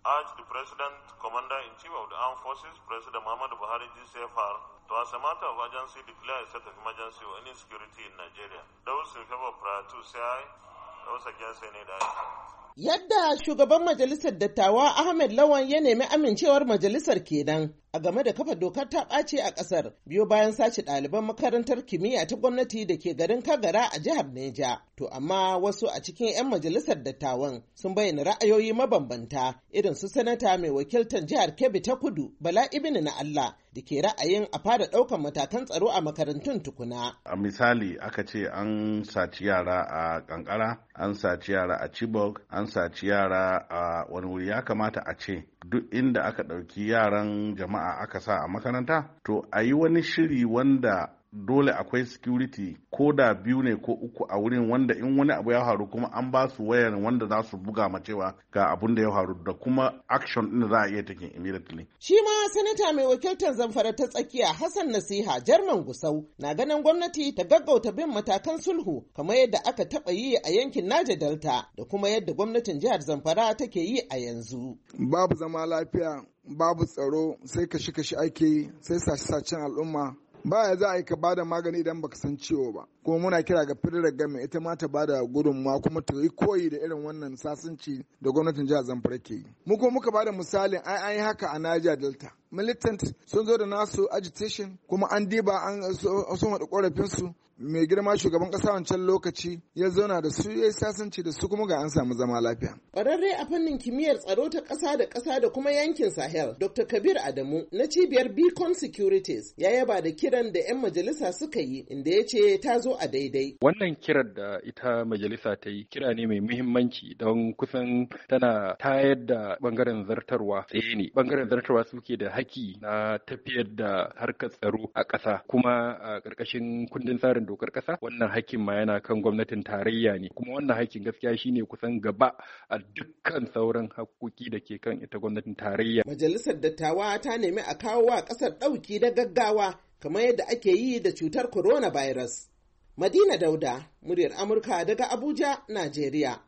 urged the President, Commander-in-Chief of the Armed Forces, President Muhammadu Buhari GCFR, to as a matter of urgency declare a state of emergency or any security in Nigeria. Those in favor of prior to say aye, those against any aye. Yadda shugaban majalisar dattawa Ahmed Lawan ya nemi amincewar majalisar kenan a game da kafa dokar ta ɓace a ƙasar biyo bayan sace ɗaliban makarantar kimiyya ta gwamnati da ke garin Kagara a jihar Neja. To amma wasu a cikin 'yan majalisar dattawan sun bayyana ra'ayoyi mabambanta irin su sanata mai wakiltar jihar Kebbi ta Kudu Bala Ibn na Allah da ke ra'ayin a fara ɗaukan matakan tsaro a makarantun tukuna. A misali aka ce an saci yara a Kankara, an saci yara a Chibok, an saci yara a wani wuri. Ya kamata a ce duk inda aka ɗauki yaran jama'a aka sa a makaranta, to a yi wani shiri wanda dole akwai security ko da 2 ne ko 3 a wurin, wanda in wani abu ya faru kuma an ba su wayar wanda za su buga ma cewa ga abun da ya faru da kuma action din da za a iya taken immediately. Shi ma sanata mai wakiltar Zamfara ta tsakiya Hassan Nasiha Jarman Gusau na ganin gwamnati ta gaggauta bin matakan sulhu kamar yadda aka taɓa yi a yankin Niger Delta da kuma yadda gwamnatin jihar Zamfara take yi a yanzu. Babu zama lafiya, babu tsaro, sai kashi ake yi, sai sace-sacen al'umma. Baya za a yi ka bada magani idan baka san ciwo ba, kuma muna kira ga federal government ita ma ta bada gudunmawa kuma ta yi koyi da irin wannan sasanci da gwamnatin jihar Zamfara ke yi. Mu kuma muka bada misalin an yi haka a Niger Delta. Militant sun zo da nasu agitation kuma an diba an sun haɗu ƙorafinsu. Mai girma shugaban ƙasa wancan lokaci ya zauna da su ya sasanci da su kuma ga an samu zama lafiya. Ƙwararre a fannin kimiyyar tsaro ta ƙasa da ƙasa da kuma yankin Sahel, Dr. Kabir Adamu na cibiyar Beacon Securities ya yaba da kiran da 'yan majalisa suka yi inda ya ce ta zo a daidai. Wannan kiran da ita majalisa ta yi kira ne mai muhimmanci don kusan tana tayar da bangaren zartarwa tsaye ne. Bangaren zartarwa suke da haƙƙi na tafiyar da harkar tsaro a ƙasa, kuma a ƙarƙashin kundin tsarin dokar ƙasa wannan hakkin ma yana kan gwamnatin tarayya ne, kuma wannan hakkin gaskiya shine kusan gaba a dukkan sauran hakkoki da ke kan ita gwamnatin tarayya. Majalisar dattawa ta nemi a kawo wa ƙasar ɗauki da gaggawa kamar yadda ake yi da cutar coronavirus. Madina Dauda, muryar Amurka daga Abuja, Najeriya.